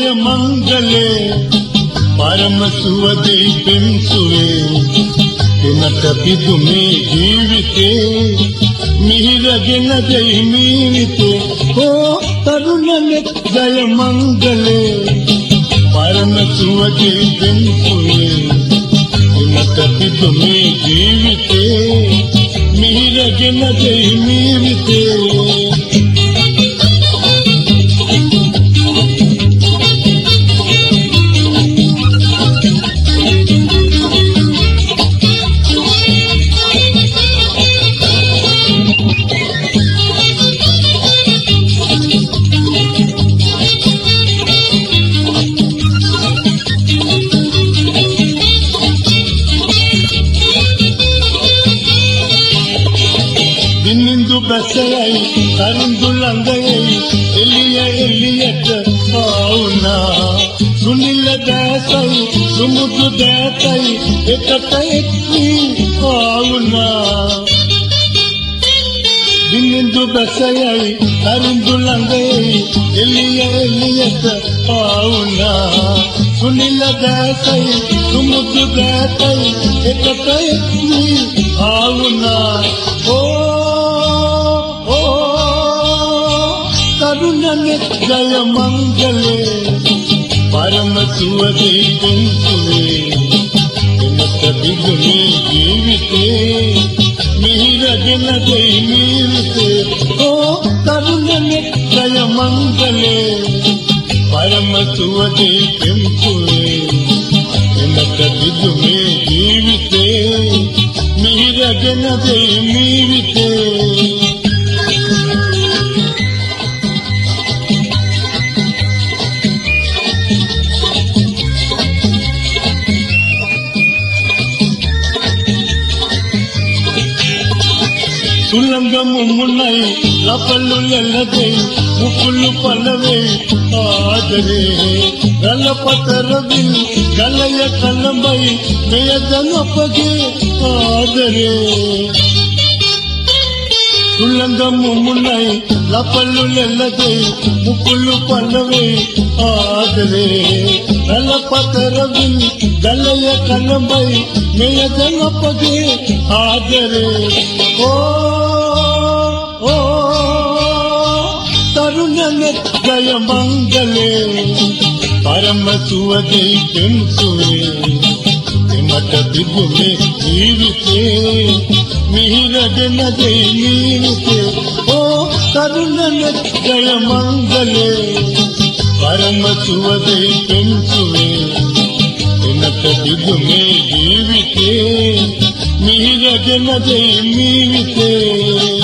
ජය මංගලේ පරම සුවදේ පෙම්සුවේ එනත පිදුමේ ජීවිතේ මිහිරගෙන දෙයි මීවිතේ ඕ තරුණනෙක් ජය මංගලේ පරම සුවදේ පෙම්සුවේ එනත පිදුමේ ජීවිතේ මිහිරගෙන දෙයි මීවිතේ දිනින්දු බසයයි කරින්දු ළඟයි එළිය එළියට ආවුනා සුනිල දැසයි සුමුදු දැතයි එකට එක්වි ආවුනා දිනින්දු බසයයි කරින්දු ළඟයි එළිය එළියට ආවුනා සුනිල දැසයි සුමුදු දැතයි එකට එක්වි ආවුනා තරුණනෙක් ජය මංගලේ පරම සුවදේ පෙම්සුවේ එනත පිදුමේ ජීවිතේ මිහිරගෙන දෙයි මීවිතේ ඕ තරුණනෙක් ජය මංගලේ පරම සුවදේ පෙම්සුවේ එනත පිදුමේ ජීවිතේ මිහිරගෙන දෙයි මීවිතේ ಸುಲಂಗಮು ಮುನ್ನೈ ಲಪಲ್ಲು ಎಲ್ಲದೆ ಮುಕ್ಕುಲು ಪಲ್ಲವೇ ಆದರೆ ಗಲಪತರವಿಲ್ ಗಲಯ ಕಲಂಬೈ ಮೇಯದನೊಪ್ಪಗೆ ಆದರೆ ಸುಲಂಗಮು ಮುನ್ನೈ ಲಪಲ್ಲು ಎಲ್ಲದೆ ಮುಕ್ಕುಲು ಪಲ್ಲವೇ ಆದರೆ ಗಲಪತರವಿಲ್ ಗಲಯ ಕಲಂಬೈ ಮೇಯದನೊಪ್ಪಗೆ ಆದರೆ ತರುಣನೆಕ್ ಜಯ ಮಂಗಲೇ ಪರಮ ಸುವದೈ ಪೆಮ್ಸುವೆ ಎಮಟ ಬಿಗುಮೆ ಜೀವಿತೆ ಮಿಹಿರಗೆನ ದೈ ನೀವಿತೆ ಓ ತರುಣನೆಕ್ ಜಯ ಮಂಗಲೇ ಪರಮ ಸುವದೈ ಪೆಮ್ಸುವೆ ಎಮಟ ಬಿಗುಮೆ ಜೀವಿತೆ මිහිරගෙන දෙයි මීවිතේ